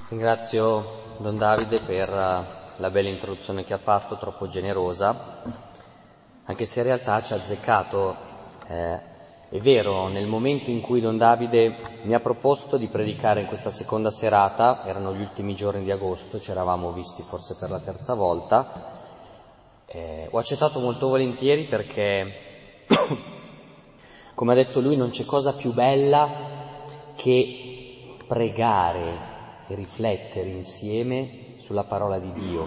Ringrazio Don Davide per la bella introduzione che ha fatto, troppo generosa, anche se in realtà ci ha azzeccato. È vero, nel momento in cui Don Davide mi ha proposto di predicare in questa seconda serata, erano gli ultimi giorni di agosto, ci eravamo visti forse per la terza volta, ho accettato molto volentieri perché, come ha detto lui, non c'è cosa più bella che pregare e riflettere insieme sulla parola di Dio.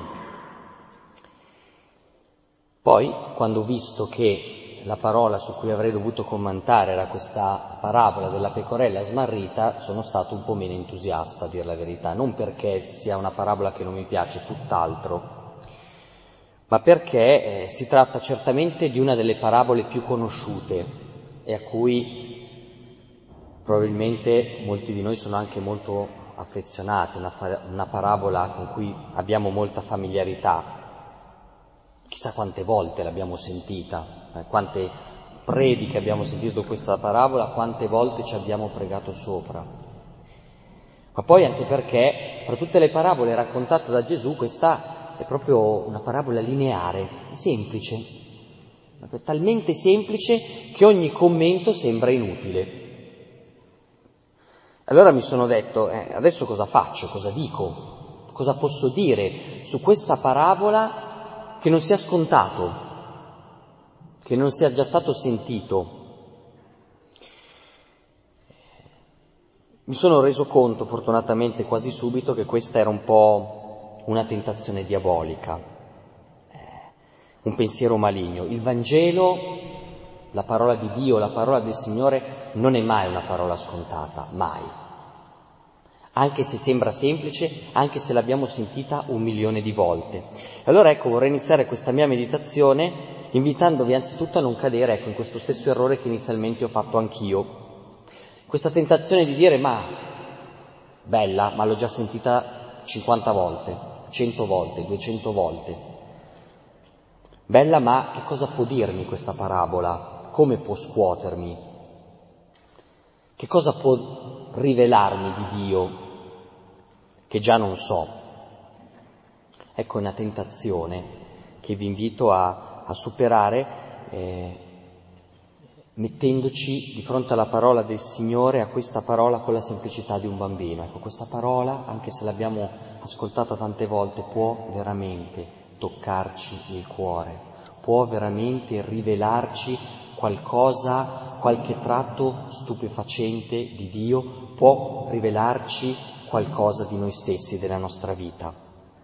Poi, quando ho visto che la parola su cui avrei dovuto commentare era questa parabola della pecorella smarrita, sono stato un po' meno entusiasta, a dir la verità, non perché sia una parabola che non mi piace, tutt'altro, ma perché si tratta certamente di una delle parabole più conosciute e a cui probabilmente molti di noi sono anche molto affezionati, una parabola con cui abbiamo molta familiarità. Chissà quante volte l'abbiamo sentita, quante prediche abbiamo sentito questa parabola, quante volte ci abbiamo pregato sopra. Ma poi anche perché fra tutte le parabole raccontate da Gesù questa è proprio una parabola lineare, semplice, talmente semplice che ogni commento sembra inutile. Allora mi sono detto, adesso cosa faccio, cosa dico, cosa posso dire su questa parabola che non sia scontato, che non sia già stato sentito. Mi sono reso conto, fortunatamente quasi subito, che questa era un po' una tentazione diabolica, un pensiero maligno. Il Vangelo, la parola di Dio, la parola del Signore, non è mai una parola scontata, mai. Anche se sembra semplice, anche se l'abbiamo sentita 1.000.000 di volte. E allora ecco, vorrei iniziare questa mia meditazione invitandovi anzitutto a non cadere in questo stesso errore che inizialmente ho fatto anch'io. Questa tentazione di dire, ma bella, ma l'ho già sentita 50 volte, 100 volte, 200 volte. Bella, ma che cosa può dirmi questa parabola? Come può scuotermi? Che cosa può rivelarmi di Dio che già non so? Ecco una tentazione che vi invito a superare mettendoci di fronte alla parola del Signore, a questa parola con la semplicità di un bambino. Ecco, questa parola, anche se l'abbiamo ascoltata tante volte, può veramente toccarci il cuore, può veramente rivelarci qualcosa, qualche tratto stupefacente di Dio, può rivelarci qualcosa di noi stessi, della nostra vita.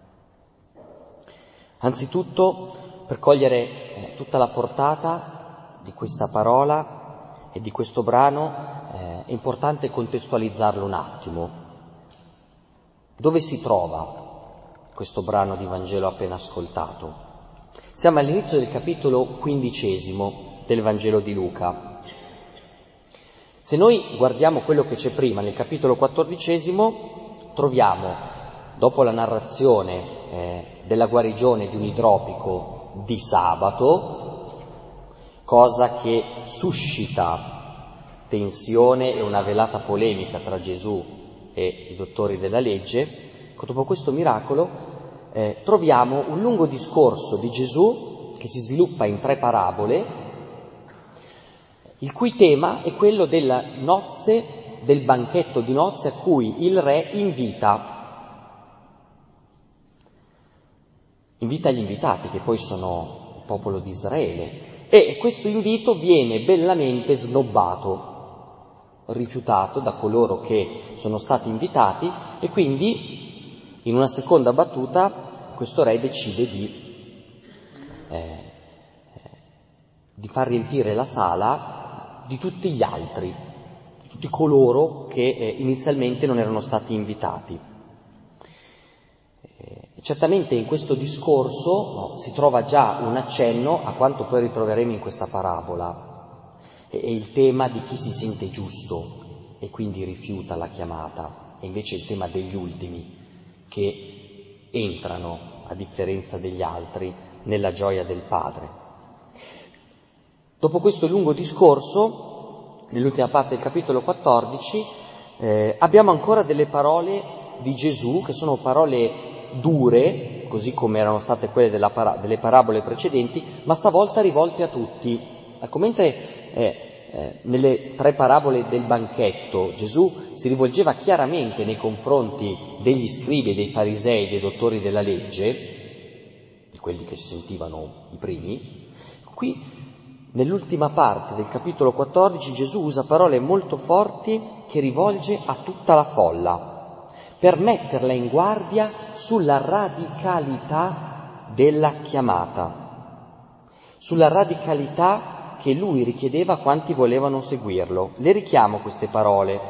Anzitutto, per cogliere tutta la portata di questa parola e di questo brano, è importante contestualizzarlo un attimo. Dove si trova questo brano di Vangelo appena ascoltato? Siamo all'inizio del capitolo 15 del Vangelo di Luca. Se noi guardiamo quello che c'è prima, nel capitolo 14, troviamo, dopo la narrazione della guarigione di un idropico di sabato, cosa che suscita tensione e una velata polemica tra Gesù e i dottori della legge, dopo questo miracolo troviamo un lungo discorso di Gesù che si sviluppa in 3 parabole, il cui tema è quello delle nozze, del banchetto di nozze a cui il re invita gli invitati, che poi sono il popolo di Israele. E questo invito viene bellamente snobbato, rifiutato da coloro che sono stati invitati e quindi in una seconda battuta questo re decide di far riempire la sala di tutti gli altri, di tutti coloro che inizialmente non erano stati invitati. Certamente in questo discorso si trova già un accenno a quanto poi ritroveremo in questa parabola, è il tema di chi si sente giusto e quindi rifiuta la chiamata, e invece il tema degli ultimi che entrano, a differenza degli altri, nella gioia del Padre. Dopo questo lungo discorso, nell'ultima parte del capitolo 14, abbiamo ancora delle parole di Gesù, che sono parole dure, così come erano state quelle delle parabole precedenti, ma stavolta rivolte a tutti. Ecco, mentre nelle 3 parabole del banchetto Gesù si rivolgeva chiaramente nei confronti degli scribi e dei farisei, dei dottori della legge, di quelli che si sentivano i primi, qui nell'ultima parte del capitolo 14 Gesù usa parole molto forti che rivolge a tutta la folla per metterla in guardia sulla radicalità della chiamata, sulla radicalità che lui richiedeva a quanti volevano seguirlo. Le richiamo queste parole.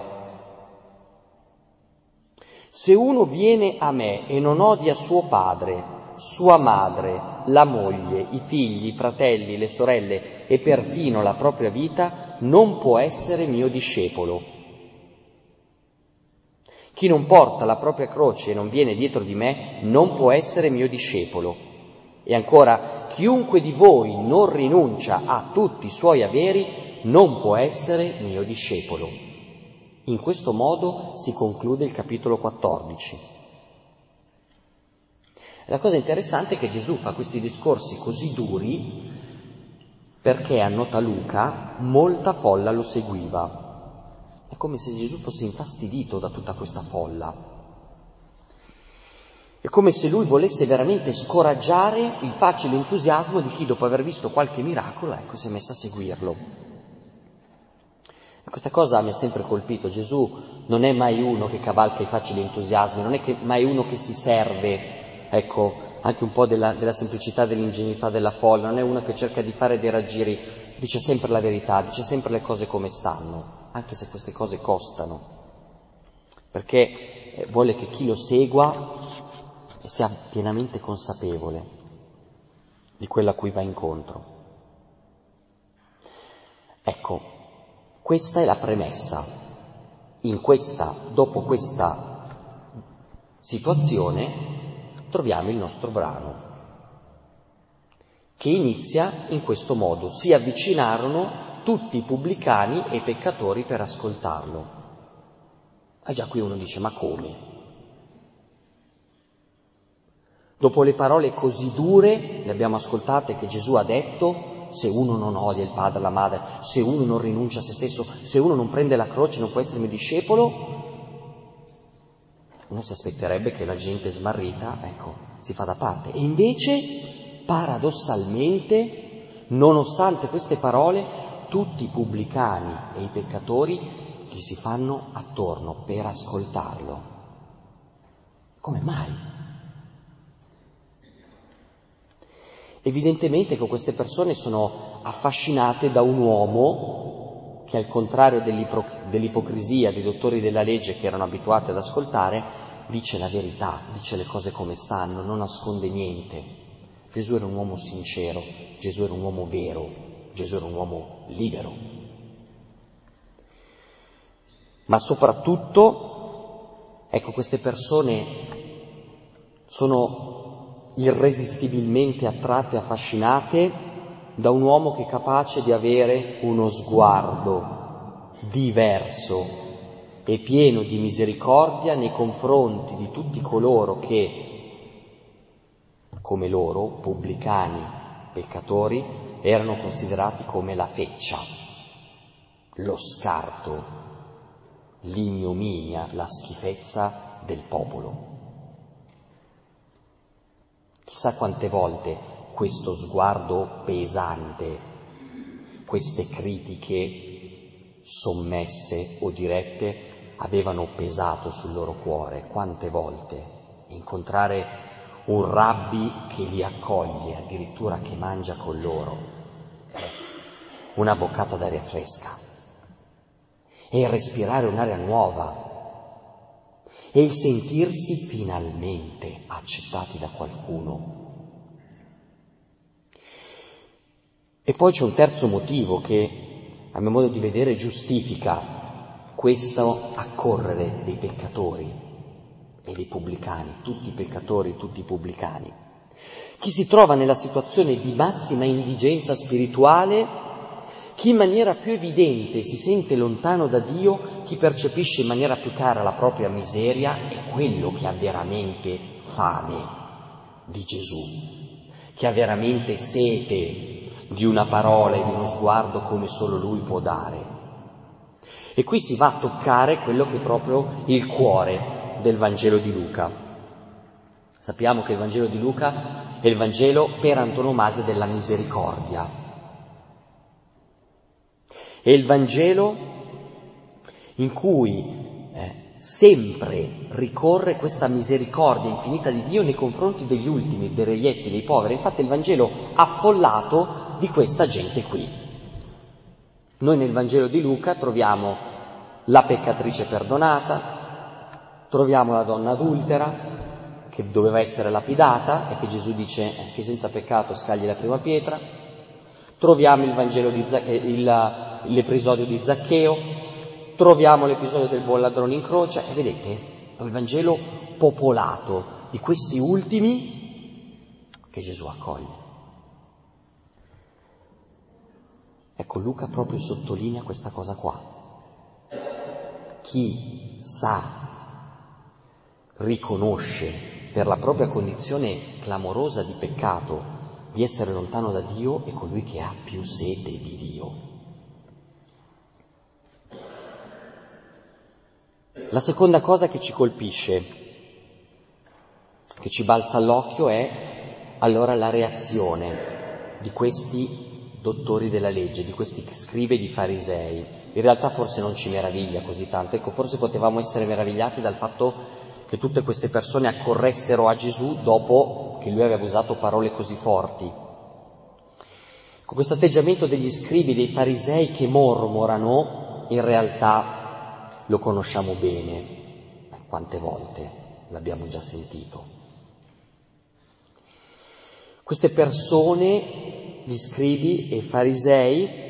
Se uno viene a me e non odia suo padre, sua madre, la moglie, i figli, i fratelli, le sorelle e perfino la propria vita, non può essere mio discepolo. Chi non porta la propria croce e non viene dietro di me, non può essere mio discepolo. E ancora, chiunque di voi non rinuncia a tutti i suoi averi, non può essere mio discepolo. In questo modo si conclude il capitolo 14. La cosa interessante è che Gesù fa questi discorsi così duri perché, annota Luca, molta folla lo seguiva. È come se Gesù fosse infastidito da tutta questa folla. È come se lui volesse veramente scoraggiare il facile entusiasmo di chi, dopo aver visto qualche miracolo, si è messo a seguirlo. E questa cosa mi ha sempre colpito. Gesù non è mai uno che cavalca i facili entusiasmi, non è mai uno che si serve, anche un po' della semplicità, dell'ingenuità della folla, non è uno che cerca di fare dei raggiri, dice sempre la verità, dice sempre le cose come stanno, anche se queste cose costano, perché vuole che chi lo segua sia pienamente consapevole di quello a cui va incontro. Ecco, questa è la premessa. Dopo questa situazione, troviamo il nostro brano, che inizia in questo modo: si avvicinarono tutti i pubblicani e i peccatori per ascoltarlo. Già qui uno dice: ma come? Dopo le parole così dure, le abbiamo ascoltate, che Gesù ha detto: se uno non odia il padre e la madre, se uno non rinuncia a se stesso, se uno non prende la croce non può essere mio discepolo. Uno si aspetterebbe che la gente smarrita, si fa da parte. E invece, paradossalmente, nonostante queste parole, tutti i pubblicani e i peccatori gli si fanno attorno per ascoltarlo. Come mai? Evidentemente che queste persone sono affascinate da un uomo che, al contrario dell'ipocrisia dei dottori della legge che erano abituati ad ascoltare, dice la verità, dice le cose come stanno, non nasconde niente. Gesù era un uomo sincero, Gesù era un uomo vero, Gesù era un uomo libero. Ma soprattutto, queste persone sono irresistibilmente attratte, affascinate da un uomo che è capace di avere uno sguardo diverso e pieno di misericordia nei confronti di tutti coloro che, come loro, pubblicani, peccatori, erano considerati come la feccia, lo scarto, l'ignominia, la schifezza del popolo. Chissà quante volte questo sguardo pesante, queste critiche sommesse o dirette avevano pesato sul loro cuore. Quante volte incontrare un rabbi che li accoglie, addirittura che mangia con loro, una boccata d'aria fresca, e respirare un'aria nuova, e il sentirsi finalmente accettati da qualcuno. E poi c'è un terzo motivo che, a mio modo di vedere, giustifica questo accorrere dei peccatori e dei pubblicani, tutti peccatori, tutti pubblicani. Chi si trova nella situazione di massima indigenza spirituale, Chi in maniera più evidente si sente lontano da Dio, chi percepisce in maniera più chiara la propria miseria, è quello che ha veramente fame di Gesù, che ha veramente sete di una parola e di uno sguardo come solo Lui può dare. E qui si va a toccare quello che è proprio il cuore del Vangelo di Luca. Sappiamo che il Vangelo di Luca è il Vangelo per antonomasia della misericordia. È il Vangelo in cui sempre ricorre questa misericordia infinita di Dio nei confronti degli ultimi, dei reietti, dei poveri. Infatti è il Vangelo affollato di questa gente qui. Noi nel Vangelo di Luca troviamo la peccatrice perdonata, troviamo la donna adultera che doveva essere lapidata e che Gesù dice che senza peccato scagli la prima pietra, troviamo il Vangelo l'episodio di Zaccheo, troviamo l'episodio del buon ladrone in croce e vedete, è il Vangelo popolato di questi ultimi che Gesù accoglie. Ecco, Luca proprio sottolinea questa cosa qua. Chi sa, riconosce per la propria condizione clamorosa di peccato di essere lontano da Dio è colui che ha più sete di Dio. La seconda cosa che ci colpisce, che ci balza all'occhio, è allora la reazione di questi dottori della legge, di questi scribi e di farisei. In realtà forse non ci meraviglia così tanto, ecco, forse potevamo essere meravigliati dal fatto che tutte queste persone accorressero a Gesù dopo che lui aveva usato parole così forti. Con questo atteggiamento degli scribi, dei farisei che mormorano, in realtà lo conosciamo bene. Quante volte l'abbiamo già sentito. Queste persone, gli scribi e i farisei,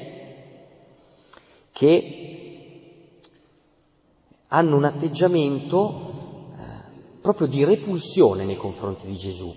che hanno un atteggiamento proprio di repulsione nei confronti di Gesù.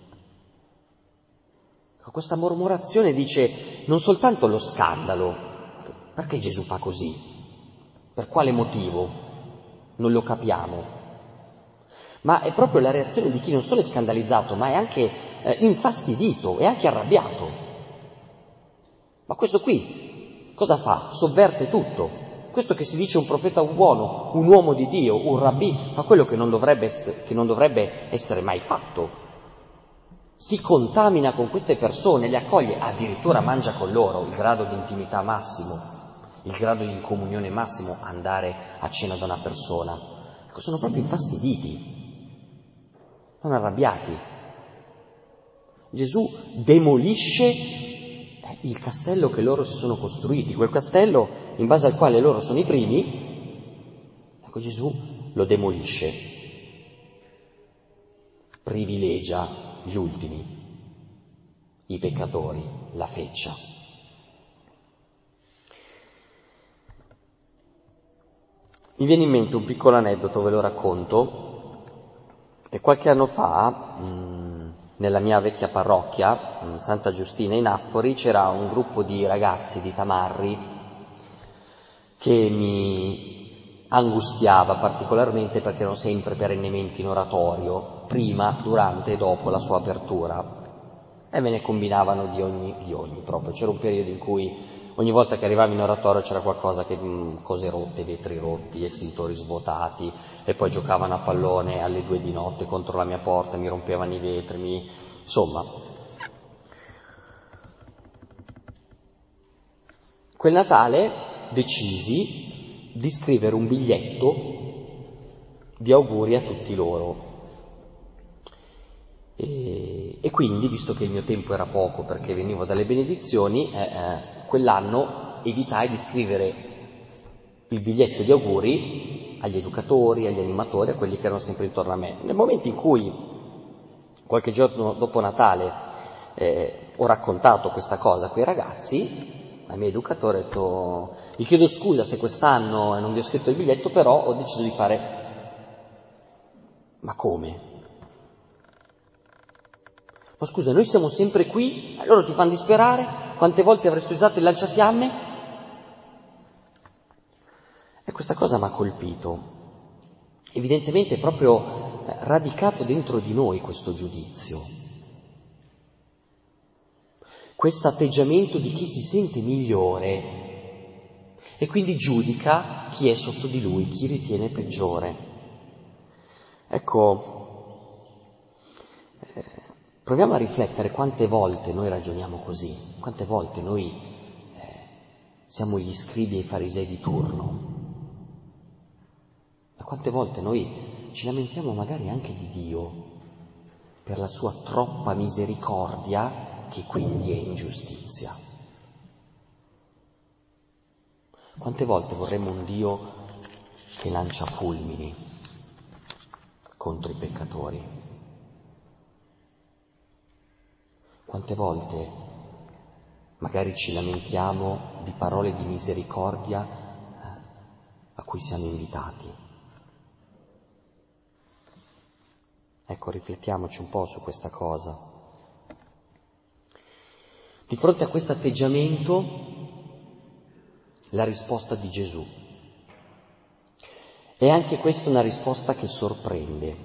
Questa mormorazione dice non soltanto lo scandalo, perché Gesù fa così? Per quale motivo? Non lo capiamo. Ma è proprio la reazione di chi non solo è scandalizzato, ma è anche infastidito, è anche arrabbiato. Ma questo qui cosa fa? Sovverte tutto. Questo che si dice un profeta buono, un uomo di Dio, un rabbì, fa quello che non dovrebbe essere mai fatto. Si contamina con queste persone, le accoglie, addirittura mangia con loro, il grado di intimità massimo, il grado di comunione massimo, andare a cena da una persona. Ecco, sono proprio infastiditi, sono arrabbiati. Gesù demolisce il castello che loro si sono costruiti, quel castello in base al quale loro sono i primi, ecco Gesù lo demolisce, privilegia gli ultimi, i peccatori, la feccia. Mi viene in mente un piccolo aneddoto, ve lo racconto. E qualche anno fa, nella mia vecchia parrocchia, Santa Giustina in Affori, c'era un gruppo di ragazzi di Tamarri che mi angustiava particolarmente perché erano sempre perennemente in oratorio, prima, durante e dopo la sua apertura. E me ne combinavano di ogni proprio. C'era un periodo in cui ogni volta che arrivavi in oratorio c'era qualcosa che, cose rotte, vetri rotti, estintori svuotati, e poi giocavano a pallone alle 2 di notte contro la mia porta, mi rompevano i vetri, insomma. Quel Natale decisi di scrivere un biglietto di auguri a tutti loro. E quindi, visto che il mio tempo era poco perché venivo dalle benedizioni, quell'anno evitai di scrivere il biglietto di auguri agli educatori, agli animatori, a quelli che erano sempre intorno a me. Nel momento in cui, qualche giorno dopo Natale, ho raccontato questa cosa a quei ragazzi, ai miei educatori ho detto: vi chiedo scusa se quest'anno non vi ho scritto il biglietto, però ho deciso di fare. Ma come? Ma scusa, noi siamo sempre qui, loro ti fanno disperare, quante volte avresti usato il lanciafiamme? cosa mi ha colpito? Evidentemente è proprio radicato dentro di noi questo giudizio, questo atteggiamento di chi si sente migliore e quindi giudica chi è sotto di lui, chi ritiene peggiore. Ecco, proviamo a riflettere quante volte noi ragioniamo così, quante volte noi siamo gli scribi e i farisei di turno. E quante volte noi ci lamentiamo magari anche di Dio per la sua troppa misericordia, che quindi è ingiustizia. Quante volte vorremmo un Dio che lancia fulmini contro i peccatori? Quante volte magari ci lamentiamo di parole di misericordia a cui siamo invitati? Ecco, riflettiamoci un po' su questa cosa. Di fronte a questo atteggiamento, la risposta di Gesù. E anche questa è una risposta che sorprende.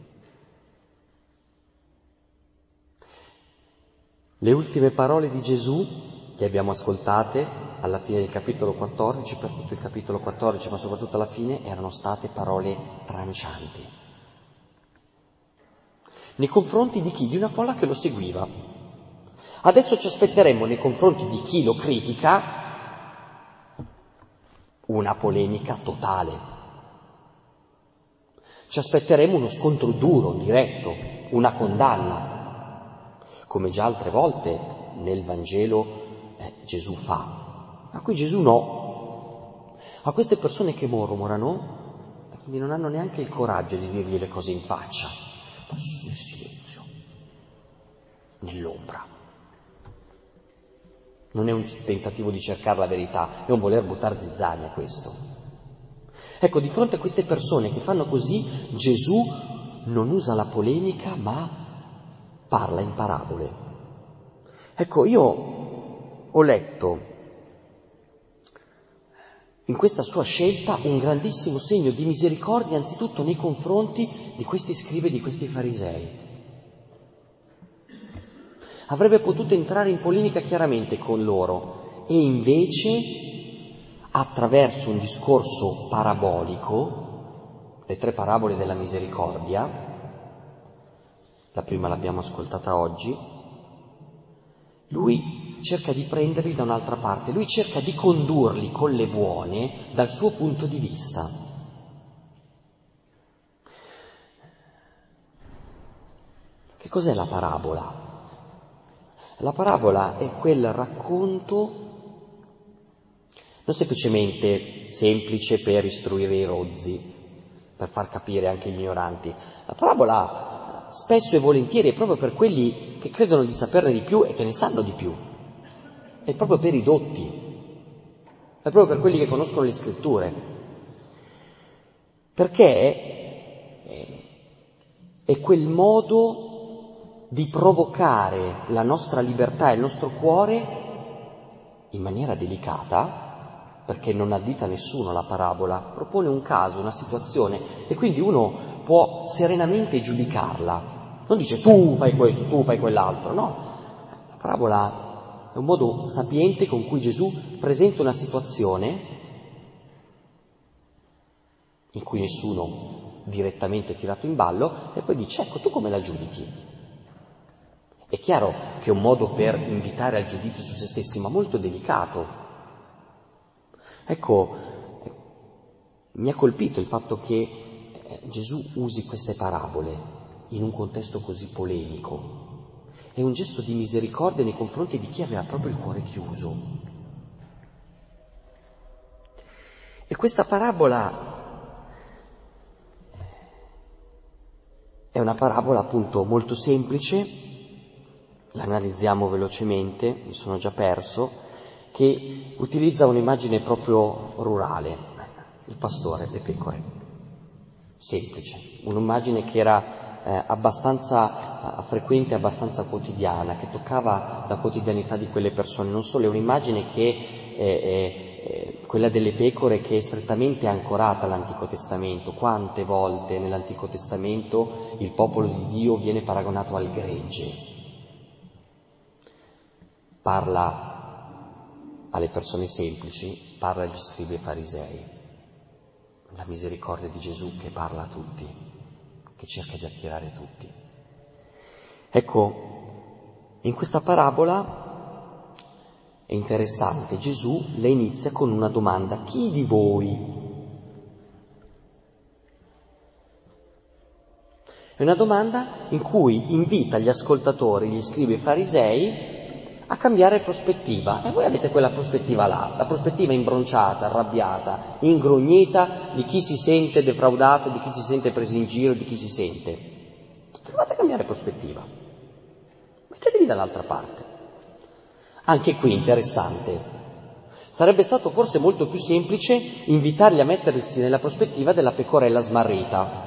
Le ultime parole di Gesù, che abbiamo ascoltate alla fine del capitolo 14, per tutto il capitolo 14, ma soprattutto alla fine, erano state parole trancianti. Nei confronti di chi? Di una folla che lo seguiva. Adesso ci aspetteremmo nei confronti di chi lo critica una polemica totale. Ci aspetteremo uno scontro duro, diretto, una condanna, come già altre volte nel Vangelo Gesù fa. Ma qui Gesù no. A queste persone che mormorano, quindi non hanno neanche il coraggio di dirgli le cose in faccia, ma nel silenzio, nell'ombra. Non è un tentativo di cercare la verità, è un voler buttare zizzania questo. Ecco, di fronte a queste persone che fanno così, Gesù non usa la polemica, ma parla in parabole. Ecco, io ho letto in questa sua scelta un grandissimo segno di misericordia, anzitutto nei confronti di questi scribi e di questi farisei. Avrebbe potuto entrare in polemica chiaramente con loro e invece, attraverso un discorso parabolico, le 3 parabole della misericordia, la prima l'abbiamo ascoltata oggi, lui cerca di prenderli da un'altra parte, lui cerca di condurli con le buone dal suo punto di vista. Che cos'è la parabola? La parabola è quel racconto non semplicemente semplice per istruire i rozzi, per far capire anche gli ignoranti. La parabola spesso e volentieri è proprio per quelli che credono di saperne di più e che ne sanno di più. È proprio per i dotti, è proprio per quelli che conoscono le scritture. Perché è quel modo di provocare la nostra libertà e il nostro cuore in maniera delicata, perché non addita nessuno la parabola, propone un caso, una situazione, e quindi uno può serenamente giudicarla. Non dice tu fai questo, tu fai quell'altro, no. La parabola è un modo sapiente con cui Gesù presenta una situazione in cui nessuno direttamente è tirato in ballo e poi dice ecco tu come la giudichi? È chiaro che è un modo per invitare al giudizio su se stessi, ma molto delicato. Ecco, mi ha colpito il fatto che Gesù usi queste parabole in un contesto così polemico. È un gesto di misericordia nei confronti di chi aveva proprio il cuore chiuso. E questa parabola è una parabola appunto molto semplice. L'analizziamo velocemente, mi sono già perso, che utilizza un'immagine proprio rurale, il pastore, le pecore, semplice, un'immagine che era abbastanza frequente, abbastanza quotidiana, che toccava la quotidianità di quelle persone, non solo è un'immagine che quella delle pecore che è strettamente ancorata all'Antico Testamento. Quante volte nell'Antico Testamento il popolo di Dio viene paragonato al gregge? Parla alle persone semplici, parla agli scribi e farisei. La misericordia di Gesù che parla a tutti, che cerca di attirare tutti. Ecco, in questa parabola è interessante, Gesù la inizia con una domanda: chi di voi? È una domanda in cui invita gli ascoltatori, gli scribi e farisei, a cambiare prospettiva. E voi avete quella prospettiva là, la prospettiva imbronciata, arrabbiata, ingrugnita di chi si sente defraudato, di chi si sente preso in giro, di chi si sente. Provate a cambiare prospettiva. Mettetevi dall'altra parte. Anche qui interessante. Sarebbe stato forse molto più semplice invitarli a mettersi nella prospettiva della pecorella smarrita.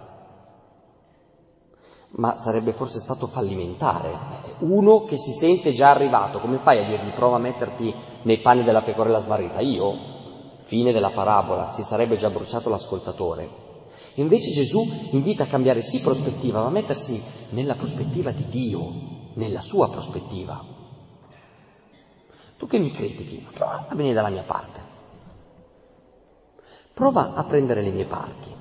Ma sarebbe forse stato fallimentare. Uno che si sente già arrivato, come fai a dirgli prova a metterti nei panni della pecorella smarrita? Io, fine della parabola, si sarebbe già bruciato l'ascoltatore. Invece Gesù invita a cambiare sì prospettiva, ma a mettersi nella prospettiva di Dio, nella sua prospettiva. Tu che mi critichi, prova a venire dalla mia parte. Prova a prendere le mie parti.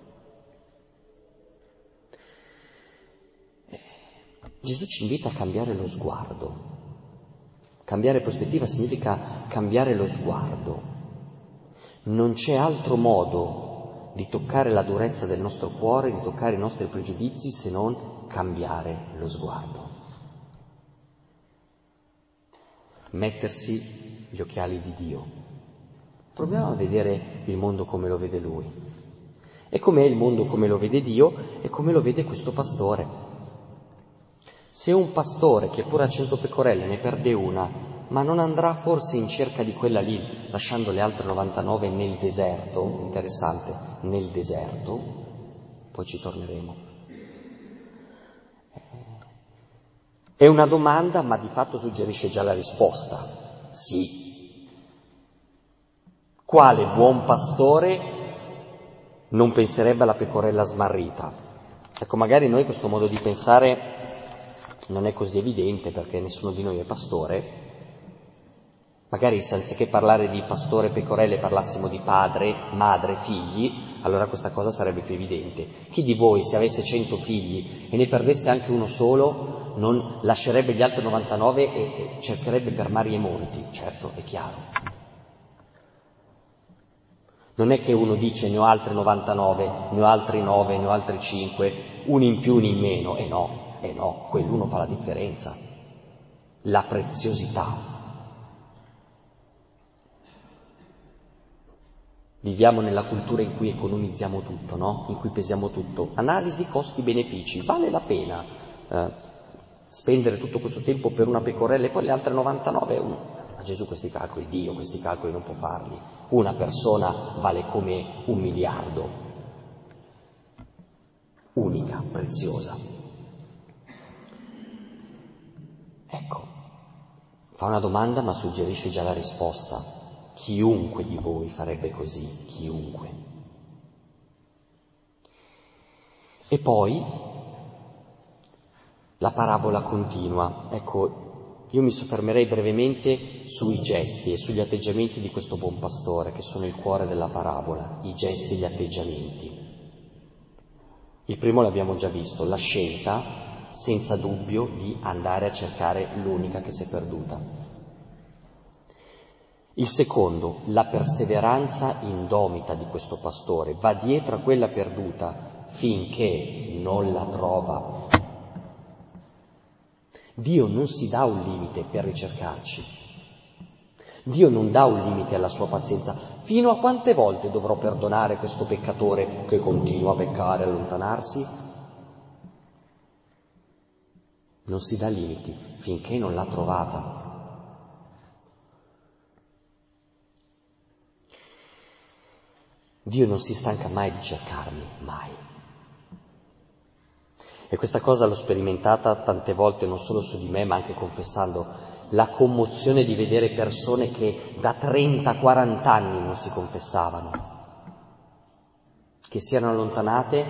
Gesù ci invita a cambiare lo sguardo. Cambiare prospettiva significa cambiare lo sguardo. Non c'è altro modo di toccare la durezza del nostro cuore, di toccare i nostri pregiudizi, se non cambiare lo sguardo. Mettersi gli occhiali di Dio. Proviamo a vedere il mondo come lo vede Lui. E com'è il mondo come lo vede Dio e come lo vede questo pastore. Se un pastore che pure ha 100 pecorelle ne perde una, ma non andrà forse in cerca di quella lì, lasciando le altre 99 nel deserto, interessante, nel deserto, poi ci torneremo. È una domanda, ma di fatto suggerisce già la risposta. Sì. Quale buon pastore non penserebbe alla pecorella smarrita? Ecco, magari noi questo modo di pensare non è così evidente perché nessuno di noi è pastore. Magari se anziché parlare di pastore e pecorelle parlassimo di padre, madre, figli, allora questa cosa sarebbe più evidente. Chi di voi, se avesse 100 figli e ne perdesse anche uno solo, non lascerebbe gli altri 99 e cercherebbe per mari e monti? Certo, è chiaro. Non è che uno dice ne ho altri 99, ne ho altri 9, ne ho altri 5, uno in più, uno in meno. No, quell'uno fa la differenza. La preziosità. Viviamo nella cultura in cui economizziamo tutto, no? In cui pesiamo tutto. Analisi costi-benefici. Vale la pena spendere tutto questo tempo per una pecorella e poi le altre 99? Ma Gesù questi calcoli, Dio questi calcoli non può farli. Una persona vale come 1 miliardo. Unica, preziosa. Ecco, fa una domanda ma suggerisce già la risposta. Chiunque di voi farebbe così, chiunque. E poi la parabola continua. Ecco, io mi soffermerei brevemente sui gesti e sugli atteggiamenti di questo buon pastore, che sono il cuore della parabola, i gesti e gli atteggiamenti. Il primo l'abbiamo già visto, la scelta senza dubbio di andare a cercare l'unica che si è perduta. Il secondo, la perseveranza indomita di questo pastore, va dietro a quella perduta finché non la trova. Dio non si dà un limite per ricercarci. Dio non dà un limite alla sua pazienza. Fino a quante volte dovrò perdonare questo peccatore che continua a peccare e allontanarsi? Non si dà limiti finché non l'ha trovata. Dio non si stanca mai di cercarmi, mai. E questa cosa l'ho sperimentata tante volte, non solo su di me, ma anche confessando la commozione di vedere persone che da 30-40 anni non si confessavano, che si erano allontanate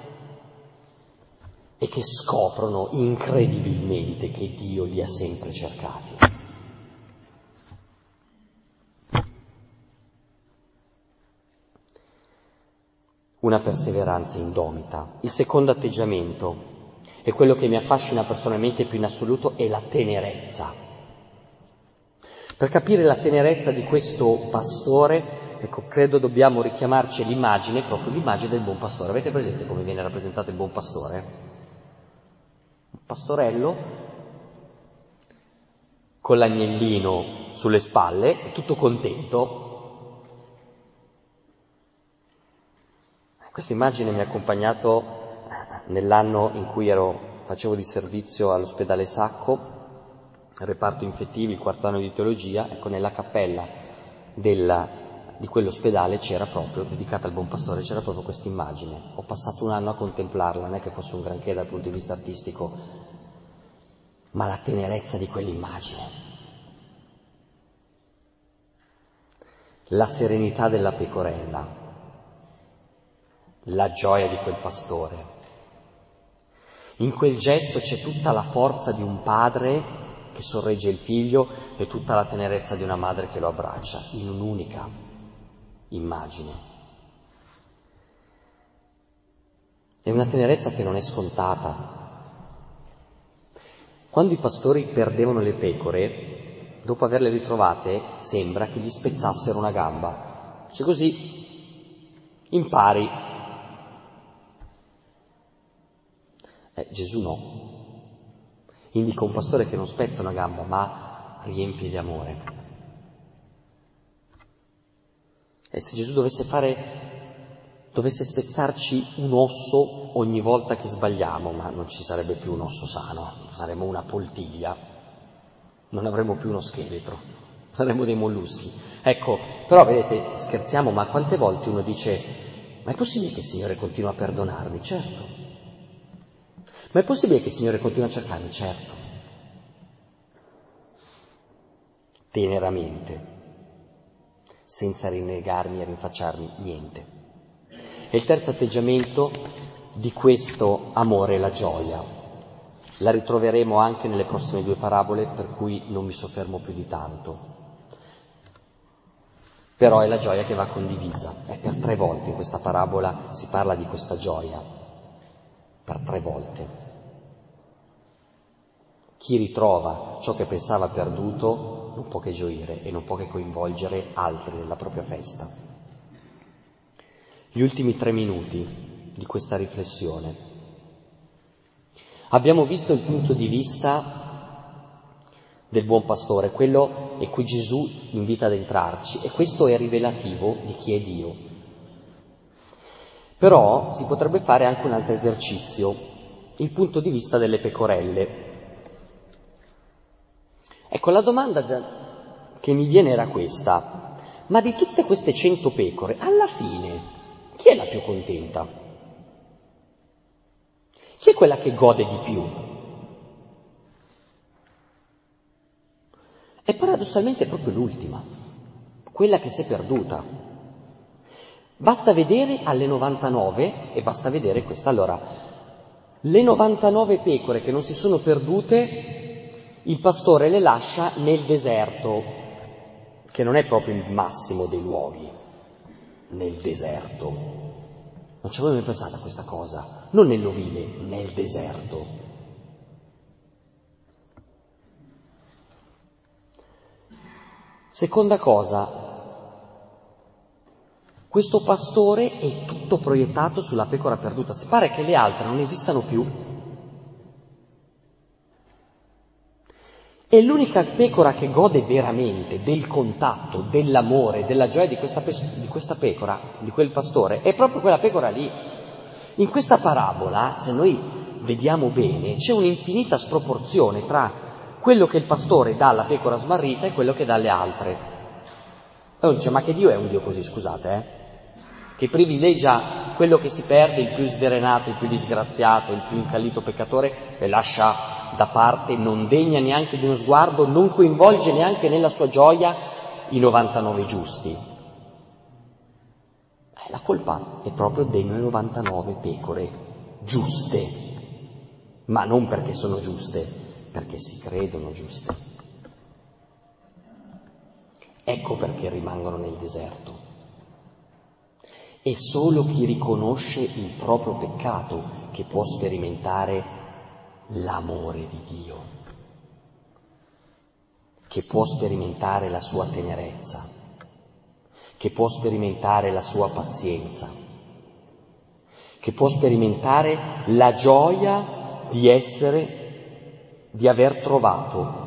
e che scoprono incredibilmente che Dio li ha sempre cercati. Una perseveranza indomita. Il secondo atteggiamento, e quello che mi affascina personalmente più in assoluto, è la tenerezza. Per capire la tenerezza di questo pastore, ecco, credo dobbiamo richiamarci l'immagine, proprio l'immagine del buon pastore. Avete presente come viene rappresentato il buon pastore? Un pastorello con l'agnellino sulle spalle, tutto contento. Questa immagine mi ha accompagnato nell'anno in cui facevo di servizio all'ospedale Sacco, reparto infettivi, il quarto anno di teologia. Ecco, nella cappella di quell'ospedale c'era proprio, dedicata al buon pastore, c'era proprio questa immagine. Ho passato un anno a contemplarla, non è che fosse un granché dal punto di vista artistico, ma la tenerezza di quell'immagine, la serenità della pecorella, la gioia di quel pastore. In quel gesto c'è tutta la forza di un padre che sorregge il figlio e tutta la tenerezza di una madre che lo abbraccia, in un'unica immagine. È una tenerezza che non è scontata. Quando i pastori perdevano le pecore, dopo averle ritrovate, sembra che gli spezzassero una gamba. Cioè così, impari. Gesù no. Indica un pastore che non spezza una gamba, ma riempie di amore. E se Gesù dovesse spezzarci un osso ogni volta che sbagliamo, ma non ci sarebbe più un osso sano, saremmo una poltiglia, non avremmo più uno scheletro, saremmo dei molluschi. Ecco, però vedete, scherziamo, ma quante volte uno dice: ma è possibile che il Signore continua a perdonarmi? Certo. Ma è possibile che il Signore continui a cercarmi? Certo. Teneramente, senza rinnegarmi e rinfacciarmi niente. E il terzo atteggiamento di questo amore è la gioia. La ritroveremo anche nelle prossime due parabole, per cui non mi soffermo più di tanto. Però è la gioia che va condivisa. Per 3 volte in questa parabola si parla di questa gioia. Per 3 volte. Chi ritrova ciò che pensava perduto non può che gioire e non può che coinvolgere altri nella propria festa. Gli ultimi 3 minuti di questa riflessione. Abbiamo visto il punto di vista del buon pastore, quello in cui Gesù invita ad entrarci, e questo è rivelativo di chi è Dio. Però si potrebbe fare anche un altro esercizio, il punto di vista delle pecorelle. Ecco, la domanda che mi viene era questa: ma di tutte queste 100 pecore, alla fine, chi è la più contenta? Chi è quella che gode di più? E paradossalmente è proprio l'ultima, quella che si è perduta. Basta vedere alle 99 e basta vedere questa. Allora, le 99 pecore che non si sono perdute, il pastore le lascia nel deserto, che non è proprio il massimo dei luoghi, nel deserto. Non ci avevo mai pensato a questa cosa, non nell'ovile, nel deserto. Seconda cosa, questo pastore è tutto proiettato sulla pecora perduta. Se pare che le altre non esistano più. E l'unica pecora che gode veramente del contatto, dell'amore, della gioia di questa pecora, di quel pastore, è proprio quella pecora lì. In questa parabola, se noi vediamo bene, c'è un'infinita sproporzione tra quello che il pastore dà alla pecora smarrita e quello che dà alle altre. E uno dice: ma che Dio è un Dio così, scusate, che quello che si perde, il più sdrenato, il più disgraziato, il più incallito peccatore, e lascia da parte, non degna neanche di uno sguardo, non coinvolge neanche nella sua gioia i 99 giusti. La colpa è proprio delle 99 pecore giuste, ma non perché sono giuste, perché si credono giuste. Ecco perché rimangono nel deserto. È solo chi riconosce il proprio peccato che può sperimentare l'amore di Dio, che può sperimentare la sua tenerezza, che può sperimentare la sua pazienza, che può sperimentare la gioia di aver trovato.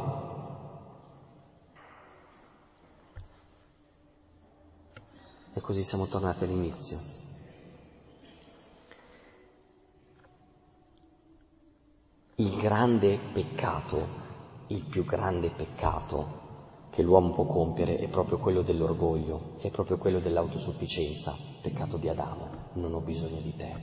E così siamo tornati all'inizio. Il grande peccato, il più grande peccato che l'uomo può compiere è proprio quello dell'orgoglio, è proprio quello dell'autosufficienza, peccato di Adamo, non ho bisogno di te.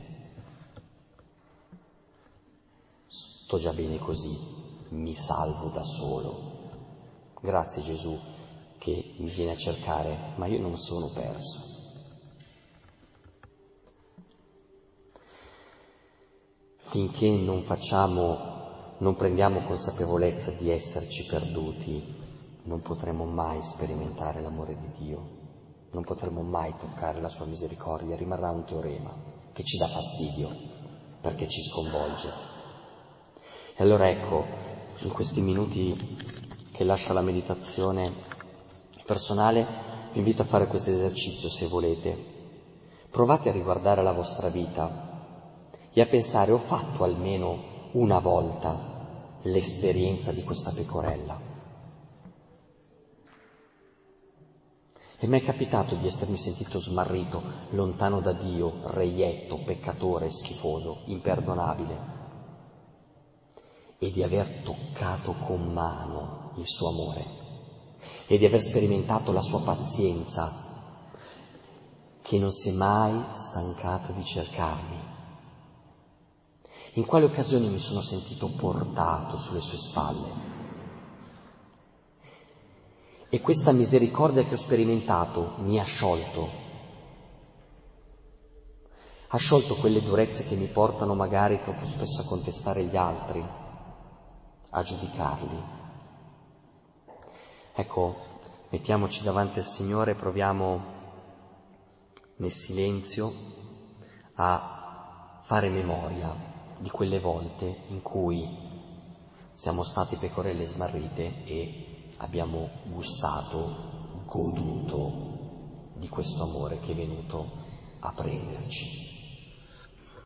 Sto già bene così, mi salvo da solo. Grazie Gesù che mi viene a cercare, ma io non sono perso. Finché non prendiamo consapevolezza di esserci perduti, non potremo mai sperimentare l'amore di Dio, non potremo mai toccare la sua misericordia, rimarrà un teorema che ci dà fastidio perché ci sconvolge. E allora ecco, in questi minuti che lascia la meditazione personale, vi invito a fare questo esercizio se volete. Provate a riguardare la vostra vita e a pensare: ho fatto almeno una volta l'esperienza di questa pecorella? E mi è capitato di essermi sentito smarrito, lontano da Dio, reietto, peccatore, schifoso, imperdonabile, e di aver toccato con mano il suo amore e di aver sperimentato la sua pazienza, che non si è mai stancata di cercarmi. In quale occasione mi sono sentito portato sulle sue spalle? E questa misericordia che ho sperimentato mi ha sciolto quelle durezze che mi portano magari troppo spesso a contestare gli altri, a giudicarli. Ecco, mettiamoci davanti al Signore e proviamo nel silenzio a fare memoria di quelle volte in cui siamo stati pecorelle smarrite e abbiamo goduto di questo amore che è venuto a prenderci.